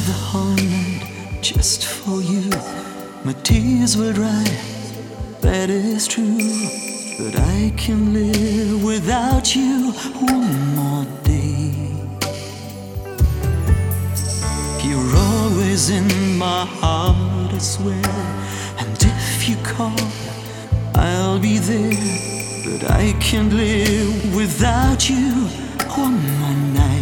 the whole night just for you. My tears will dry, that is true. But I can live without you one more day. You're always in my heart, I swear. And if you call, I'll be there. But I can't live without you one more night.